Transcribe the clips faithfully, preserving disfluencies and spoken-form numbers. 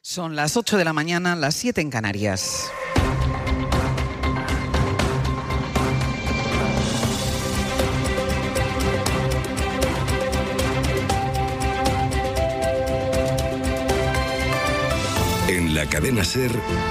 Son las ocho de la mañana, las siete en Canarias. En la cadena SER,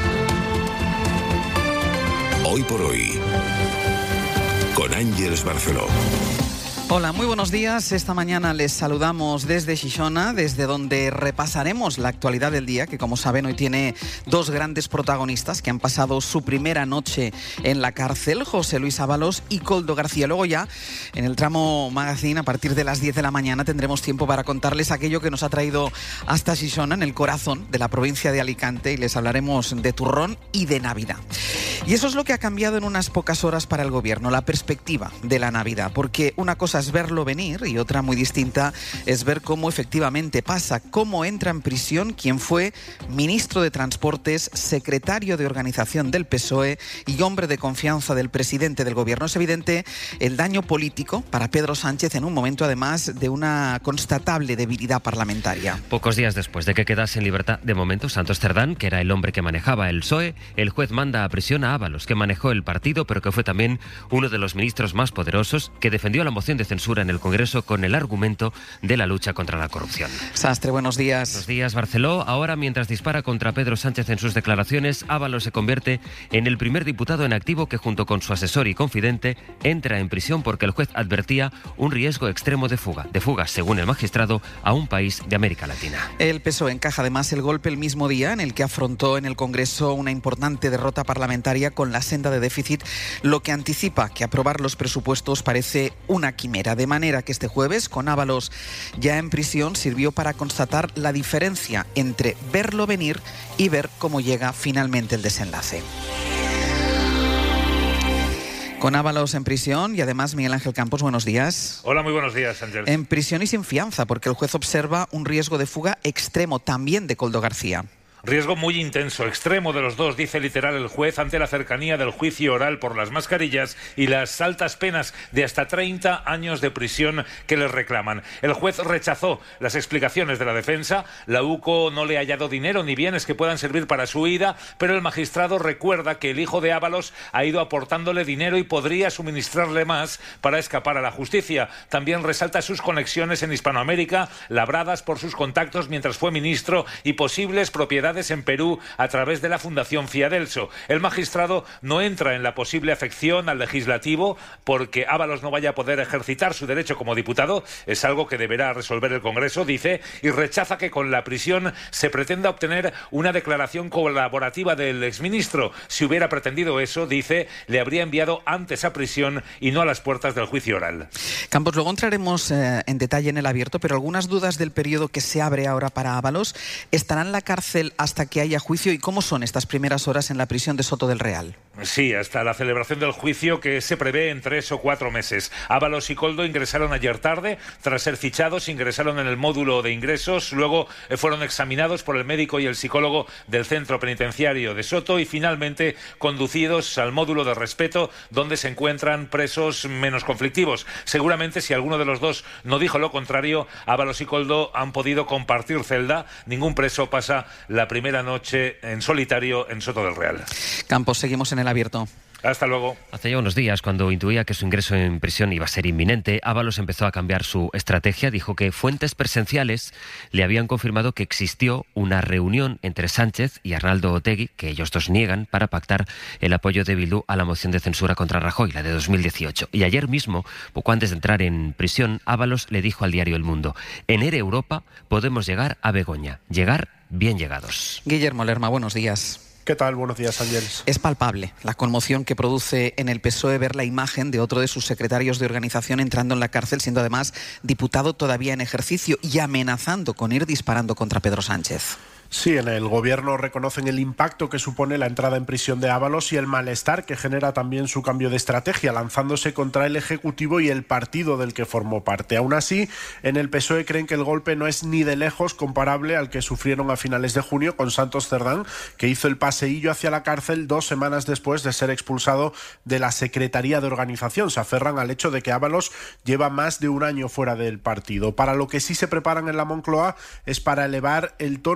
Hoy por Hoy, con Ángeles Barceló. Hola, muy buenos días. Esta mañana les saludamos desde Xixona, desde donde repasaremos la actualidad del día, que como saben hoy tiene dos grandes protagonistas que han pasado su primera noche en la cárcel, José Luis Ábalos y Koldo García. Luego ya, en el tramo magazine, a partir de las diez de la mañana, tendremos tiempo para contarles aquello que nos ha traído hasta Xixona, en el corazón de la provincia de Alicante, y les hablaremos de turrón y de Navidad. Y eso es lo que ha cambiado en unas pocas horas para el gobierno, la perspectiva de la Navidad, porque una cosa es verlo venir y otra muy distinta es ver cómo efectivamente pasa, cómo entra en prisión quien fue ministro de Transportes, secretario de Organización del P S O E y hombre de confianza del presidente del gobierno. Es evidente el daño político para Pedro Sánchez en un momento además de una constatable debilidad parlamentaria. Pocos días después de que quedase en libertad de momento Santos Cerdán, que era el hombre que manejaba el P S O E, el juez manda a prisión a Ábalos, que manejó el partido pero que fue también uno de los ministros más poderosos, que defendió la moción de censura en el Congreso con el argumento de la lucha contra la corrupción. Sastre, buenos días. Buenos días, Barceló. Ahora, mientras dispara contra Pedro Sánchez en sus declaraciones, Ábalos se convierte en el primer diputado en activo que, junto con su asesor y confidente, entra en prisión porque el juez advertía un riesgo extremo de fuga, de fuga, según el magistrado, a un país de América Latina. El P S O E encaja además el golpe el mismo día en el que afrontó en el Congreso una importante derrota parlamentaria con la senda de déficit, lo que anticipa que aprobar los presupuestos parece una quimera. De manera que este jueves, con Ábalos ya en prisión, sirvió para constatar la diferencia entre verlo venir y ver cómo llega finalmente el desenlace. Con Ábalos en prisión y además Miguel Ángel Campos, buenos días. Hola, muy buenos días, Ángel. En prisión y sin fianza, porque el juez observa un riesgo de fuga extremo también de Koldo García. Riesgo muy intenso, extremo de los dos, dice literal el juez, ante la cercanía del juicio oral por las mascarillas y las altas penas de hasta treinta años de prisión que les reclaman. El juez rechazó las explicaciones de la defensa. La UCO no le ha hallado dinero ni bienes que puedan servir para su huida, pero el magistrado recuerda que el hijo de Ábalos ha ido aportándole dinero y podría suministrarle más para escapar a la justicia. También resalta sus conexiones en Hispanoamérica, labradas por sus contactos mientras fue ministro, y posibles propiedades en Perú a través de la Fundación Fiadelso. El magistrado no entra en la posible afección al legislativo porque Ábalos no vaya a poder ejercitar su derecho como diputado. Es algo que deberá resolver el Congreso, dice, y rechaza que con la prisión se pretenda obtener una declaración colaborativa del exministro. Si hubiera pretendido eso, dice, le habría enviado antes a prisión y no a las puertas del juicio oral. Campos, luego entraremos eh, en detalle en el abierto, pero algunas dudas del periodo que se abre ahora para Ábalos. ¿Estará en la cárcel hasta que haya juicio? ¿Y cómo son estas primeras horas en la prisión de Soto del Real? Sí, hasta la celebración del juicio, que se prevé en tres o cuatro meses. Ábalos y Koldo ingresaron ayer tarde. Tras ser fichados, ingresaron en el módulo de ingresos. Luego eh, fueron examinados por el médico y el psicólogo del centro penitenciario de Soto y finalmente conducidos al módulo de respeto, donde se encuentran presos menos conflictivos. Seguramente, si alguno de los dos no dijo lo contrario, Ábalos y Koldo han podido compartir celda. Ningún preso pasa la primera noche en solitario en Soto del Real. Campos, seguimos en el abierto. Hasta luego. Hace ya unos días, cuando intuía que su ingreso en prisión iba a ser inminente, Ábalos empezó a cambiar su estrategia. Dijo que fuentes presenciales le habían confirmado que existió una reunión entre Sánchez y Arnaldo Otegi, que ellos dos niegan, para pactar el apoyo de Bildu a la moción de censura contra Rajoy, la de dos mil dieciocho. Y ayer mismo, poco antes de entrar en prisión, Ábalos le dijo al diario El Mundo: en Ere Europa podemos llegar a Begoña, llegar bien llegados. Guillermo Lerma, buenos días. ¿Qué tal? Buenos días, Ángeles. Es palpable la conmoción que produce en el P S O E ver la imagen de otro de sus secretarios de organización entrando en la cárcel, siendo además diputado todavía en ejercicio y amenazando con ir disparando contra Pedro Sánchez. Sí, en el gobierno reconocen el impacto que supone la entrada en prisión de Ábalos y el malestar que genera también su cambio de estrategia, lanzándose contra el Ejecutivo y el partido del que formó parte. Aún así, en el P S O E creen que el golpe no es ni de lejos comparable al que sufrieron a finales de junio con Santos Cerdán, que hizo el paseillo hacia la cárcel dos semanas después de ser expulsado de la Secretaría de Organización. Se aferran al hecho de que Ábalos lleva más de un año fuera del partido. Para lo que sí se preparan en la Moncloa es para elevar el tono contra el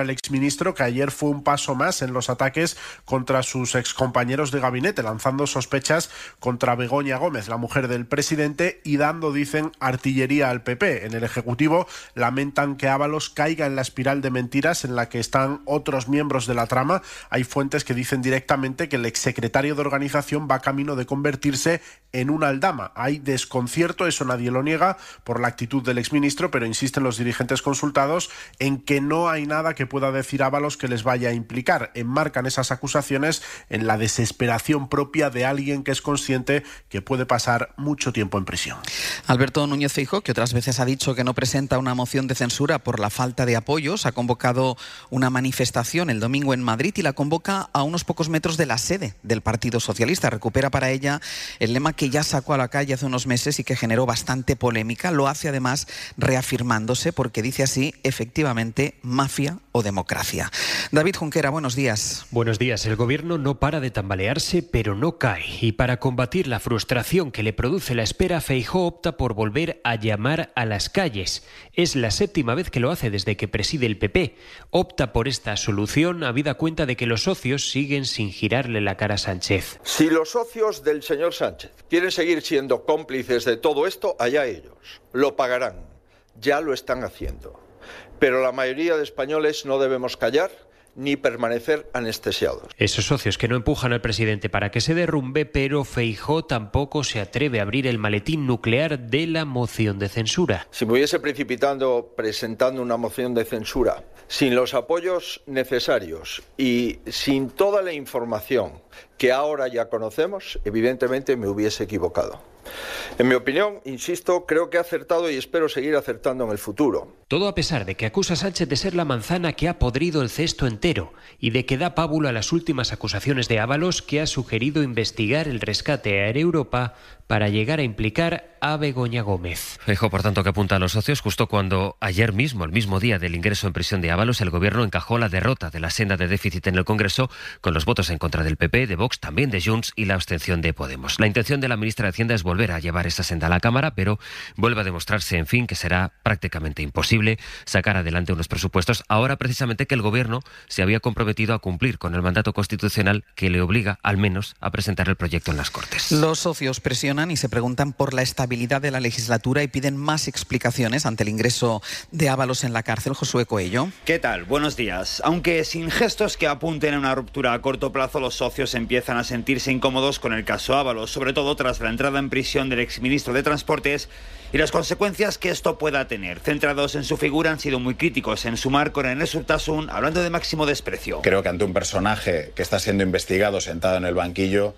al exministro, que ayer fue un paso más en los ataques contra sus excompañeros de gabinete, lanzando sospechas contra Begoña Gómez, la mujer del presidente, y dando, dicen, artillería al P P. En el Ejecutivo lamentan que Ábalos caiga en la espiral de mentiras en la que están otros miembros de la trama. Hay fuentes que dicen directamente que el exsecretario de organización va camino de convertirse en una aldama. Hay desconcierto, eso nadie lo niega, por la actitud del exministro, pero insisten los dirigentes consultados en que no hay nada que pueda decir Ábalos que les vaya a implicar. Enmarcan esas acusaciones en la desesperación propia de alguien que es consciente que puede pasar mucho tiempo en prisión. Alberto Núñez Feijóo, que otras veces ha dicho que no presenta una moción de censura por la falta de apoyos, ha convocado una manifestación el domingo en Madrid y la convoca a unos pocos metros de la sede del Partido Socialista. Recupera para ella el lema que ya sacó a la calle hace unos meses y que generó bastante polémica. Lo hace además reafirmándose porque dice así, efectivamente, mafia o democracia. David Junquera, buenos días. Buenos días. El gobierno no para de tambalearse, pero no cae. Y para combatir la frustración que le produce la espera, Feijóo opta por volver a llamar a las calles. Es la séptima vez que lo hace desde que preside el P P. Opta por esta solución habida cuenta de que los socios siguen sin girarle la cara a Sánchez. Si los socios del señor Sánchez quieren seguir siendo cómplices de todo esto, allá ellos. Lo pagarán. Ya lo están haciendo. Pero la mayoría de españoles no debemos callar ni permanecer anestesiados. Esos socios que no empujan al presidente para que se derrumbe, pero Feijóo tampoco se atreve a abrir el maletín nuclear de la moción de censura. Si me hubiese precipitado presentando una moción de censura sin los apoyos necesarios y sin toda la información que ahora ya conocemos, evidentemente me hubiese equivocado. En mi opinión, insisto, creo que he acertado y espero seguir acertando en el futuro. Todo a pesar de que acusa a Sánchez de ser la manzana que ha podrido el cesto entero y de que da pábulo a las últimas acusaciones de Ábalos, que ha sugerido investigar el rescate a Air Europa para llegar a implicar a Begoña Gómez. Feijóo, por tanto, que apunta a los socios justo cuando ayer mismo, el mismo día del ingreso en prisión de Ábalos, el gobierno encajó la derrota de la senda de déficit en el Congreso con los votos en contra del P P, de Vox, también de Junts y la abstención de Podemos. La intención de la ministra de Hacienda es volver a llevar esa senda a la Cámara, pero vuelve a demostrarse, en fin, que será prácticamente imposible sacar adelante unos presupuestos, ahora precisamente que el gobierno se había comprometido a cumplir con el mandato constitucional que le obliga, al menos, a presentar el proyecto en las Cortes. Los socios presionan y se preguntan por la estabilidad de la legislatura y piden más explicaciones ante el ingreso de Ábalos en la cárcel. Josué Coello. ¿Qué tal? Buenos días. Aunque sin gestos que apunten a una ruptura a corto plazo, los socios empiezan a sentirse incómodos con el caso Ábalos, sobre todo tras la entrada en prisión del exministro de Transportes y las consecuencias que esto pueda tener. Centrados en su figura, han sido muy críticos en sumar con Enes Urtasun, hablando de máximo desprecio. Creo que ante un personaje que está siendo investigado sentado en el banquillo,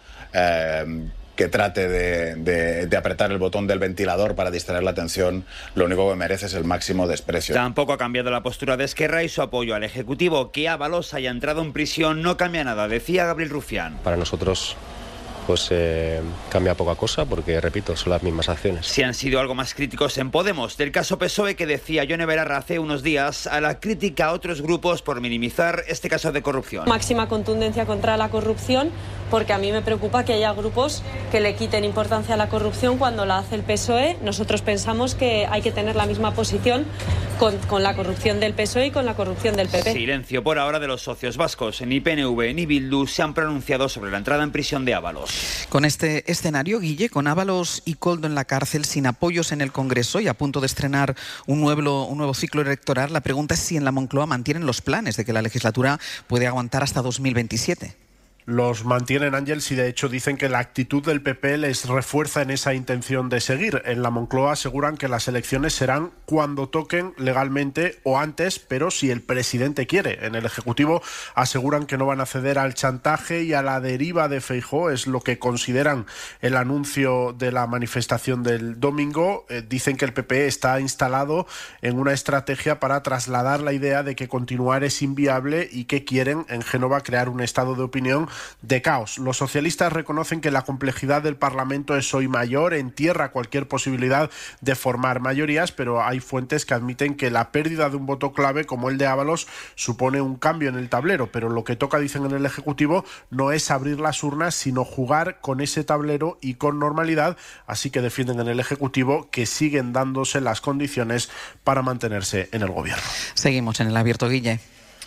eh, que trate de, de, de apretar el botón del ventilador para distraer la atención, lo único que merece es el máximo desprecio. Tampoco ha cambiado la postura de Esquerra y su apoyo al Ejecutivo. Que Ábalos haya entrado en prisión no cambia nada, decía Gabriel Rufián. Para nosotros pues eh, cambia poca cosa porque, repito, son las mismas acciones. Si han sido algo más críticos en Podemos, del caso P S O E que decía Yone Belarra hace unos días, a la crítica a otros grupos por minimizar este caso de corrupción. Máxima contundencia contra la corrupción, porque a mí me preocupa que haya grupos que le quiten importancia a la corrupción cuando la hace el P S O E. Nosotros pensamos que hay que tener la misma posición con, con la corrupción del P S O E y con la corrupción del P P. Silencio por ahora de los socios vascos. Ni P N V ni Bildu se han pronunciado sobre la entrada en prisión de Ábalos. Con este escenario, Guille, con Ábalos y Koldo en la cárcel, sin apoyos en el Congreso y a punto de estrenar un nuevo, un nuevo ciclo electoral, la pregunta es si en la Moncloa mantienen los planes de que la legislatura puede aguantar hasta dos mil veintisiete. Los mantienen, Ángels, y de hecho dicen que la actitud del P P les refuerza en esa intención de seguir. En la Moncloa aseguran que las elecciones serán cuando toquen legalmente o antes, pero si el presidente quiere. En el Ejecutivo aseguran que no van a ceder al chantaje y a la deriva de Feijóo, es lo que consideran el anuncio de la manifestación del domingo. Eh, dicen que el P P está instalado en una estrategia para trasladar la idea de que continuar es inviable y que quieren en Génova crear un estado de opinión de caos. Los socialistas reconocen que la complejidad del Parlamento es hoy mayor, entierra cualquier posibilidad de formar mayorías, pero hay fuentes que admiten que la pérdida de un voto clave como el de Ábalos supone un cambio en el tablero, pero lo que toca, dicen en el Ejecutivo, no es abrir las urnas, sino jugar con ese tablero y con normalidad, así que defienden en el Ejecutivo que siguen dándose las condiciones para mantenerse en el gobierno. Seguimos en el abierto, Guille.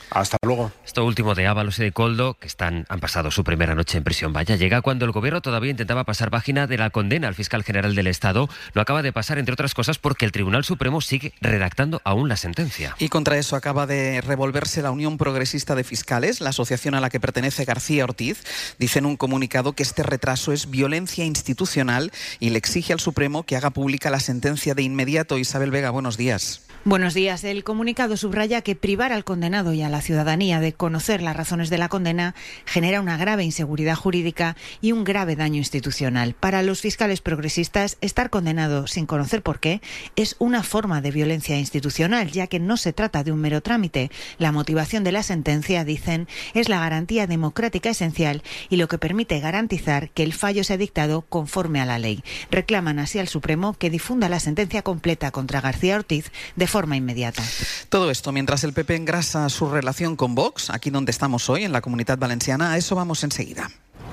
Hasta luego. Esto último de Ábalos y de Koldo, que están, han pasado su primera noche en prisión. Vaya, llega cuando el gobierno todavía intentaba pasar página de la condena al fiscal general del Estado. Lo acaba de pasar, entre otras cosas, porque el Tribunal Supremo sigue redactando aún la sentencia. Y contra eso acaba de revolverse la Unión Progresista de Fiscales, la asociación a la que pertenece García Ortiz. Dice en un comunicado que este retraso es violencia institucional y le exige al Supremo que haga pública la sentencia de inmediato. Isabel Vega, buenos días. Buenos días. El comunicado subraya que privar al condenado y a la ciudadanía de conocer las razones de la condena genera una grave inseguridad jurídica y un grave daño institucional. Para los fiscales progresistas, estar condenado sin conocer por qué es una forma de violencia institucional, ya que no se trata de un mero trámite. La motivación de la sentencia, dicen, es la garantía democrática esencial y lo que permite garantizar que el fallo sea dictado conforme a la ley. Reclaman así al Supremo que difunda la sentencia completa contra García Ortiz de forma inmediata. Todo esto mientras el P P engrasa su relación con Vox, aquí donde estamos hoy, en la Comunidad Valenciana. A eso vamos enseguida.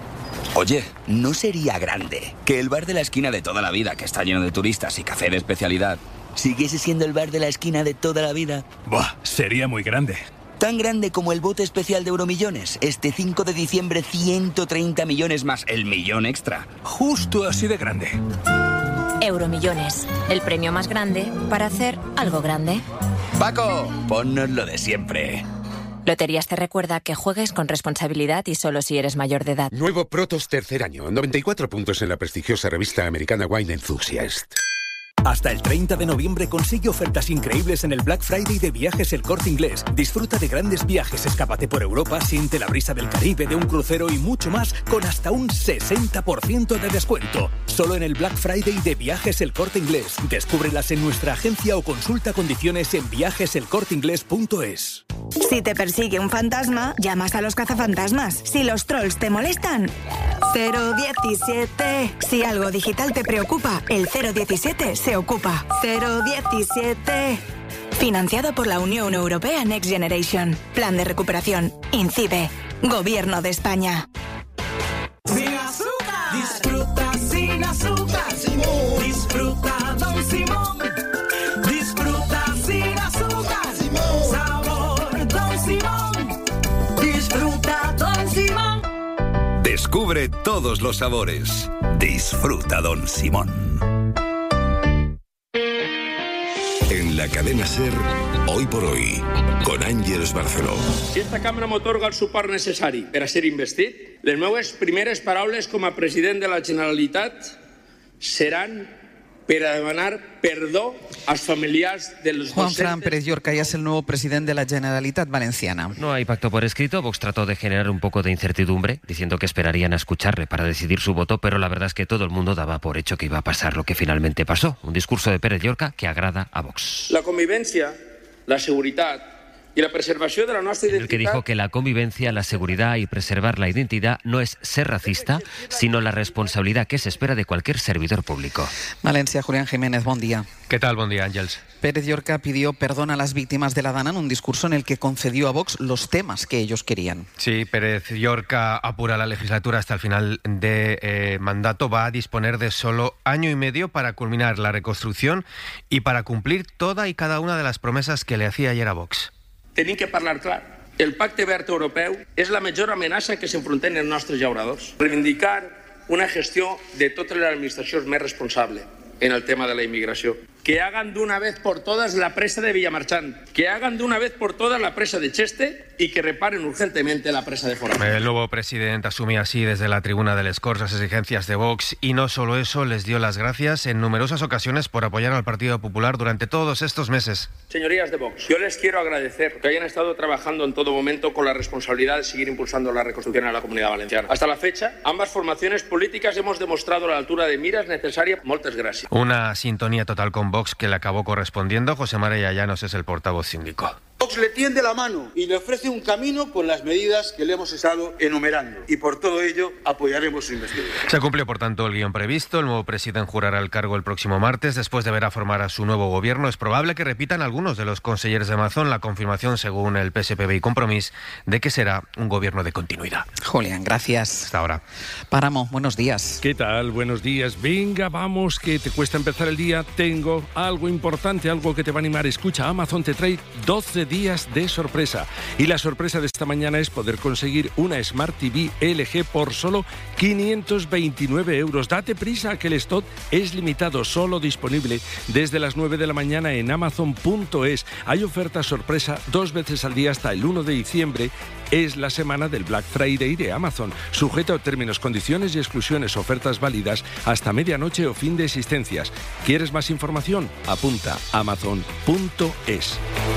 Oye, ¿no sería grande que el bar de la esquina de toda la vida, que está lleno de turistas y café de especialidad, siguiese siendo el bar de la esquina de toda la vida? Buah, sería muy grande. Tan grande como el bote especial de Euromillones. Este cinco de diciembre, ciento treinta millones más el millón extra. Justo así de grande. Euromillones, el premio más grande para hacer algo grande. Paco, ponnos lo de siempre. Loterías te recuerda que juegues con responsabilidad y solo si eres mayor de edad. Nuevo Protos tercer año, noventa y cuatro puntos en la prestigiosa revista americana Wine Enthusiast. Hasta el treinta de noviembre consigue ofertas increíbles en el Black Friday de Viajes El Corte Inglés. Disfruta de grandes viajes, escápate por Europa, siente la brisa del Caribe, de un crucero y mucho más con hasta un sesenta por ciento de descuento. Solo en el Black Friday de Viajes El Corte Inglés. Descúbrelas en nuestra agencia o consulta condiciones en viajes el corte inglés punto es. Si te persigue un fantasma, llamas a los cazafantasmas. Si los trolls te molestan, cero diecisiete. Si algo digital te preocupa, el cero diecisiete se ocupa. cero diecisiete. Financiado por la Unión Europea Next Generation. Plan de recuperación. INCIBE. Gobierno de España. Sin azúcar. Disfruta sin azúcar. Disfruta Don Simón. Disfruta sin azúcar. Sabor Don Simón. Disfruta Don Simón. Descubre todos los sabores. Disfruta Don Simón. En la cadena SER, Hoy por Hoy, con Àngels Barceló. Si esta cambra m'atorga el suport necessari per a ser investit, les meves primeres paraules com a president de la Generalitat seran per a demanar perdó als familiars de los Juan docentes. Fran Pérez Llorca ya es el nuevo presidente de la Generalitat Valenciana. No hay pacto por escrito. Vox trató de generar un poco de incertidumbre, diciendo que esperarían a escucharle para decidir su voto, pero la verdad es que todo el mundo daba por hecho que iba a pasar lo que finalmente pasó. Un discurso de Pérez Llorca que agrada a Vox. La convivència, la seguretat i la preservació de la nostra El que identitat... dijo que la convivencia, la seguridad y preservar la identidad no es ser racista, sino la responsabilidad que se espera de cualquier servidor público. Valencia, Julián Jiménez, buen día. ¿Qué tal? Buen día, Ángels. Pérez Llorca pidió perdón a las víctimas de la Dana en un discurso en el que concedió a Vox los temas que ellos querían. Sí, Pérez Llorca apura la legislatura hasta el final de eh, mandato. Va a disponer de solo año y medio para culminar la reconstrucción y para cumplir toda y cada una de las promesas que le hacía ayer a Vox. Tenim que parlar clar. El Pacte Verd Europeu és la major amenaça que s'enfronten els nostres llauradors. Reivindicar una gestió de totes les administracions més responsable en el tema de la inmigració. Que hagan de una vez por todas la presa de Villamarchant, que hagan de una vez por todas la presa de Cheste y que reparen urgentemente la presa de Forament. El nuevo presidente asumía así desde la tribuna del Escors las exigencias de Vox y no solo eso, les dio las gracias en numerosas ocasiones por apoyar al Partido Popular durante todos estos meses. Señorías de Vox, yo les quiero agradecer que hayan estado trabajando en todo momento con la responsabilidad de seguir impulsando la reconstrucción en la Comunidad Valenciana. Hasta la fecha, ambas formaciones políticas hemos demostrado la altura de miras necesaria. Moltes gràcies. Una sintonía total con Vox que le acabó correspondiendo. José María Llanos es el portavoz síndico. Vox le tiende la mano y le ofrece un camino con las medidas que le hemos estado enumerando. Y por todo ello apoyaremos su investidura. Se cumple, por tanto, el guión previsto. El nuevo presidente jurará el cargo el próximo martes. Después de ver a formar a su nuevo gobierno, es probable que repitan algunos de los consejeros de Mazón la confirmación, según el P S P B y Compromís, de que será un gobierno de continuidad. Julián, gracias. Hasta ahora. Páramo, buenos días. ¿Qué tal? Buenos días. Venga, vamos, que te cuesta empezar el día. Tengo algo importante, algo que te va a animar. Escucha, Amazon te trae doce días días de sorpresa. Y la sorpresa de esta mañana es poder conseguir una Smart T V L G por solo quinientos veintinueve euros. Date prisa, que el stock es limitado, solo disponible desde las nueve de la mañana en amazon punto es. Hay oferta sorpresa dos veces al día hasta el uno de diciembre. Es la semana del Black Friday de Amazon. Sujeto a términos, condiciones y exclusiones. Ofertas válidas hasta medianoche o fin de existencias. ¿Quieres más información? Apunta amazon punto es.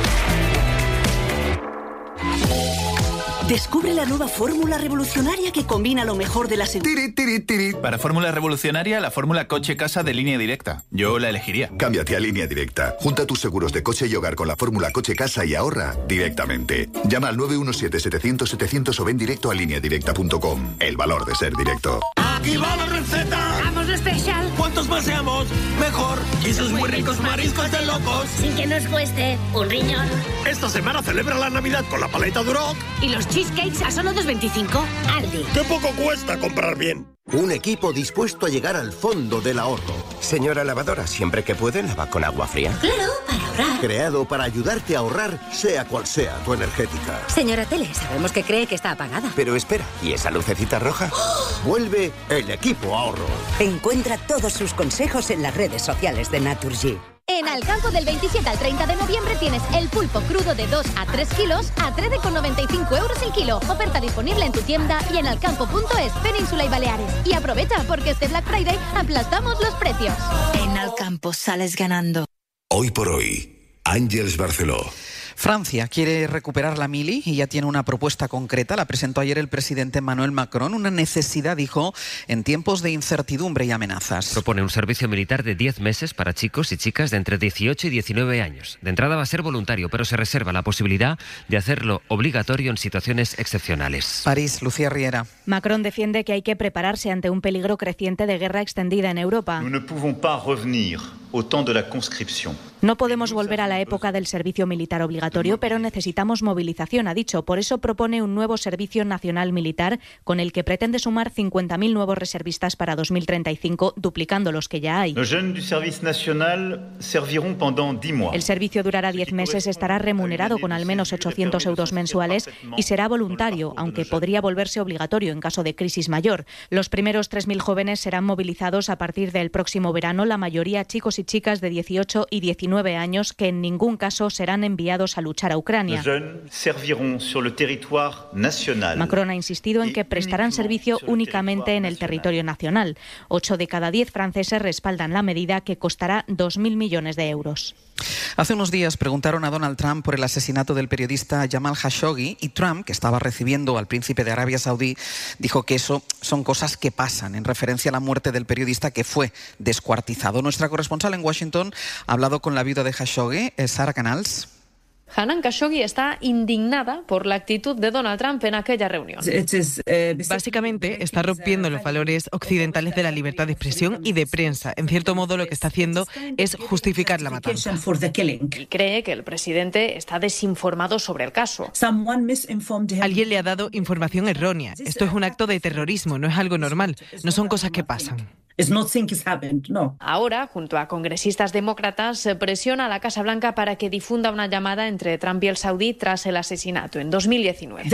Descubre la nueva fórmula revolucionaria que combina lo mejor de las... Tiri, tiri, tiri. Para fórmula revolucionaria, la fórmula coche-casa de Línea Directa. Yo la elegiría. Cámbiate a Línea Directa. Junta tus seguros de coche y hogar con la fórmula coche-casa y ahorra directamente. Llama al nueve uno siete, setecientos, setecientos o ven directo a línea directa punto com. El valor de ser directo. ¡Aquí va la receta! ¡Vamos lo especial! ¿Cuántos paseamos? Mejor. Y sus muy ricos mariscos de locos. Sin que nos cueste un riñón. Esta semana celebra la Navidad con la paleta Duroc. Y los cheesecakes a solo dos veinticinco. Aldi. ¡Qué poco cuesta comprar bien! Un equipo dispuesto a llegar al fondo del ahorro. Señora lavadora, siempre que puede, lava con agua fría. Claro, para ahorrar. Creado para ayudarte a ahorrar, sea cual sea tu energética. Señora Tele, sabemos que cree que está apagada. Pero espera, ¿y esa lucecita roja? ¡Oh! Vuelve el equipo ahorro. Encuentra todos sus consejos en las redes sociales de Naturgy. En Alcampo del veintisiete al treinta de noviembre tienes el pulpo crudo de dos a tres kilos a trece con noventa y cinco euros el kilo. Oferta disponible en tu tienda y en alcampo punto es, Península y Baleares. Y aprovecha, porque este Black Friday aplastamos los precios. En Alcampo sales ganando. Hoy por hoy, Ángeles Barceló. Francia quiere recuperar la mili y ya tiene una propuesta concreta. La presentó ayer el presidente Emmanuel Macron. Una necesidad, dijo, en tiempos de incertidumbre y amenazas. Propone un servicio militar de diez meses para chicos y chicas de entre dieciocho y diecinueve años. De entrada va a ser voluntario, pero se reserva la posibilidad de hacerlo obligatorio en situaciones excepcionales. París, Lucía Riera. Macron defiende que hay que prepararse ante un peligro creciente de guerra extendida en Europa. Nous ne pouvons pas revenir au temps de la conscripción. No podemos volver a la época del servicio militar obligatorio, pero necesitamos movilización, ha dicho. Por eso propone un nuevo servicio nacional militar con el que pretende sumar cincuenta mil nuevos reservistas para dos mil treinta y cinco, duplicando los que ya hay. Los jeunes du service nacional serviront pendant dix mois. El servicio durará diez meses, estará remunerado con al menos ochocientos euros mensuales y será voluntario, aunque podría volverse obligatorio en caso de crisis mayor. Los primeros tres mil jóvenes serán movilizados a partir del próximo verano, la mayoría chicos y chicas de dieciocho y diecinueve años que en ningún caso serán enviados a luchar a Ucrania. Los jeunes serviront sur le territoire national. Macron ha insistido en que prestarán servicio únicamente en el territorio nacional. Ocho de cada diez franceses respaldan la medida, que costará dos mil millones de euros. Hace unos días preguntaron a Donald Trump por el asesinato del periodista Jamal Khashoggi y Trump, que estaba recibiendo al príncipe de Arabia Saudí, dijo que eso son cosas que pasan, en referencia a la muerte del periodista que fue descuartizado. Nuestra corresponsal en Washington ha hablado con la viuda de Khashoggi, Sara Canals. Hanan Khashoggi está indignada por la actitud de Donald Trump en aquella reunión. Básicamente está rompiendo los valores occidentales de la libertad de expresión y de prensa. En cierto modo, lo que está haciendo es justificar la matanza. Y cree que el presidente está desinformado sobre el caso. Alguien le ha dado información errónea. Esto es un acto de terrorismo, no es algo normal. No son cosas que pasan. Ahora, junto a congresistas demócratas, se presiona a la Casa Blanca para que difunda una llamada entre Trump y el saudí tras el asesinato en dos mil diecinueve.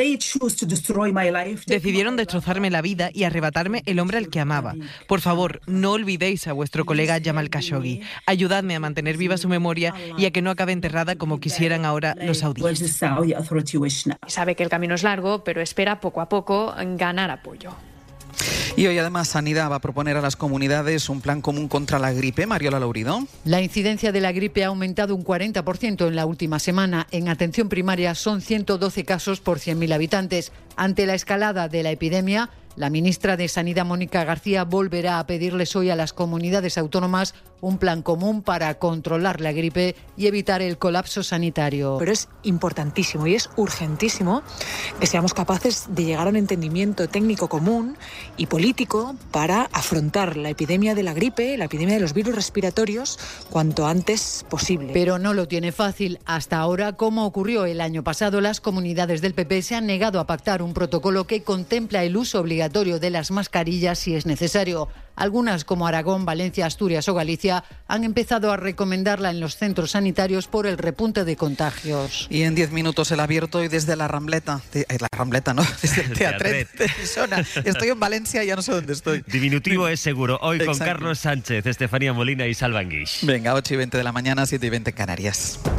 Decidieron destrozarme la vida y arrebatarme el hombre al que amaba. Por favor, no olvidéis a vuestro colega Jamal Khashoggi. Ayudadme a mantener viva su memoria y a que no acabe enterrada como quisieran ahora los saudíes. Sabe que el camino es largo, pero espera poco a poco ganar apoyo. Y hoy además Sanidad va a proponer a las comunidades un plan común contra la gripe. Mariola Laurido. La incidencia de la gripe ha aumentado un cuarenta por ciento en la última semana. En atención primaria son ciento doce casos por cien mil habitantes. Ante la escalada de la epidemia, la ministra de Sanidad, Mónica García, volverá a pedirles hoy a las comunidades autónomas un plan común para controlar la gripe y evitar el colapso sanitario. Pero es importantísimo y es urgentísimo que seamos capaces de llegar a un entendimiento técnico común y político para afrontar la epidemia de la gripe, la epidemia de los virus respiratorios, cuanto antes posible. Pero no lo tiene fácil. Hasta ahora, como ocurrió el año pasado, las comunidades del P P se han negado a pactar un protocolo que contempla el uso obligatorio obligatorio de las mascarillas si es necesario. Algunas, como Aragón, Valencia, Asturias o Galicia, han empezado a recomendarla en los centros sanitarios por el repunte de contagios. Y en diez minutos el abierto y desde la Rambleta, de, eh, la Rambleta, ¿no? Desde el Teatret de Xixona. Estoy en Valencia, ya no sé dónde estoy. Diminutivo es seguro. Hoy Exacto. con Carlos Sánchez, Estefanía Molina y Salva Anguix. Venga, ocho y veinte de la mañana, siete y veinte en Canarias.